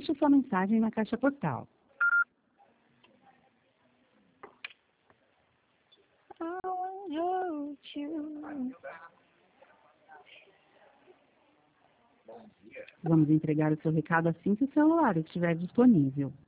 deixe sua mensagem na caixa postal. Vamos entregar o seu recado assim que o celular estiver disponível.